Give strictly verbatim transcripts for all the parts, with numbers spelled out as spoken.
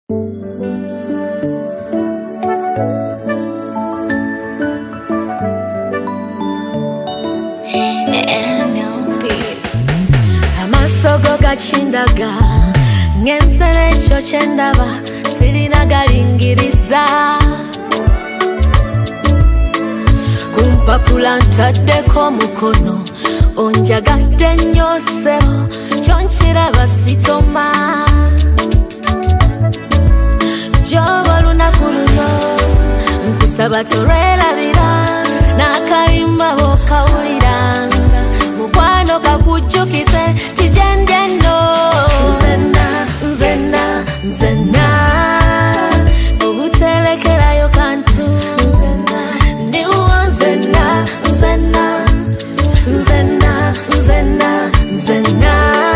Amasogo gachindaga ngensere echo chendaba sirina galingiriza kumpapula ntaddeko mukono onjagadde nnyo ssebo kyonchiraba sitoma joba lunaku luno nkusaba tolwerabira n'akayimba bokawuliranga mukwano kakujjukize tijendye nno nzenna nzenna nzenna obutelekerayo kantu nzenna ndiwo nzenna nzenna nzenna nzenna nzenna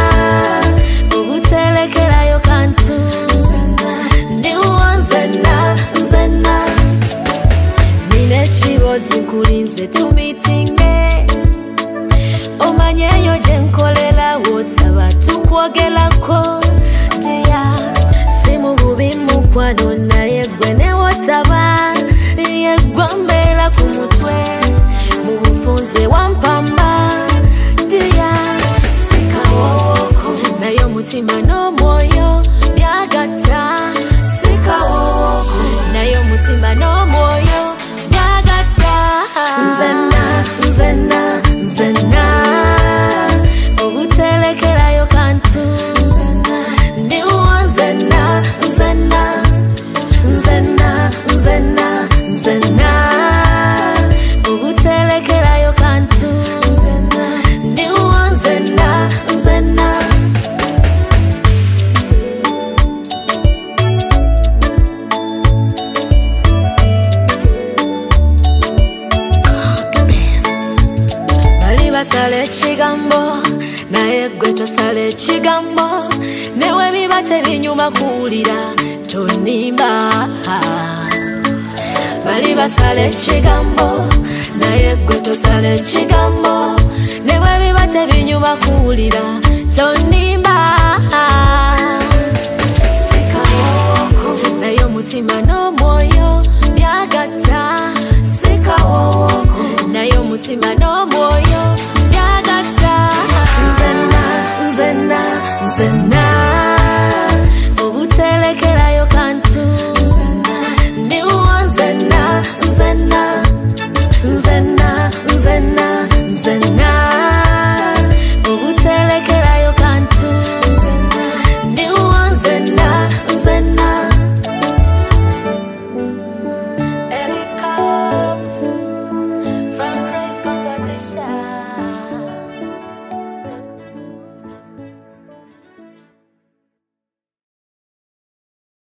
obutelekerayo kantu nzenna ndiwo nzenna nzenna nina ekibozi nkulinze tumitinge omanyeyo gye nkolera wotaba tukwogerako dya si mu bubi mukwano naye gwe ne wotaba yeggwa mbeera ku mutwe mu bufunze wampamba dya sikawooko naye omutima n'omwoyo byagatta sikawooko naye omutima n'omwoyo byagatta nzenna nzenna nzenna obutelekerayo kantu ndiwo nzenna nzenna nzenna nzenna nzenna obutelekerayo kantu ndiwo nzenna nzenna bali basala ekigambo naye gwe tosala ekigambo newe biba tebinyuma kuwulira tonimba bali basala ekigambo naye gwe tosala ekigambo newe biba tebinyuma kuwulira tonimba sikawooko naye omutima n'omwoyo byagatta sikawooko naye omutima n'omwoyo